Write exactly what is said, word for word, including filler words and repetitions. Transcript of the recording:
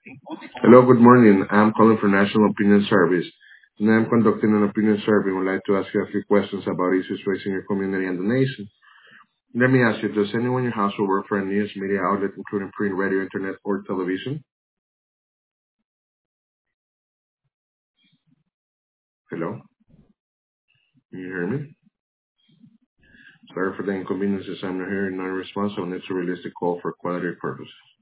Hello, good morning. I'm calling for National Opinion Service, and I'm conducting an opinion survey. I would like to ask you a few questions about issues facing your community and the nation. Let me ask you, does anyone in your household work for a news media outlet, including print, radio, internet, or television? Hello? Can you hear me? Sorry for the inconveniences. I'm not hearing non-response, so I need to release the call for quality purposes.